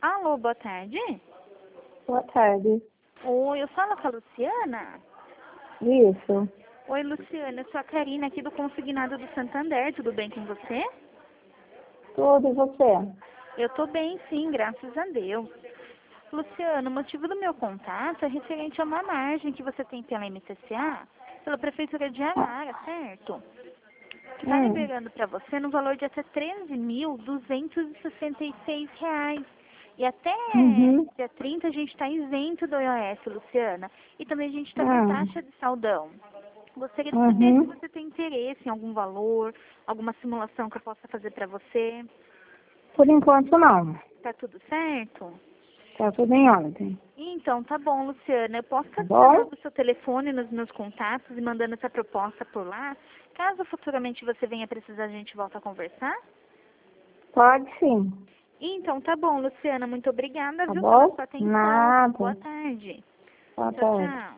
Alô, boa tarde. Boa tarde. Oi, eu falo com a Luciana. Isso. Oi, Luciana, eu sou a Karina aqui do Consignado do Santander. Tudo bem com você? Tudo e você? Eu tô bem, sim, graças a Deus. Luciana, o motivo do meu contato é referente a uma margem que você tem pela MCCA, pela Prefeitura de Arara, certo? Está liberando para você no valor de até R$ 13.266. E até Uhum. dia 30 a gente está isento do IOF, Luciana. E também a gente está com taxa de saldão. Gostaria de saber se você tem interesse em algum valor, alguma simulação que eu possa fazer para você. Por enquanto não. Tá tudo certo? Tá tudo em ordem. Então, tá bom, Luciana. Eu posso Tá estar bom? adicionando o seu telefone nos meus contatos e mandando essa proposta por lá. Caso futuramente você venha precisar, a gente volta a conversar? Pode sim. Então, tá bom, Luciana. Muito obrigada, Tá viu, pela bom? sua atenção. Boa Nada. tarde. Boa Tchau, tarde. tchau.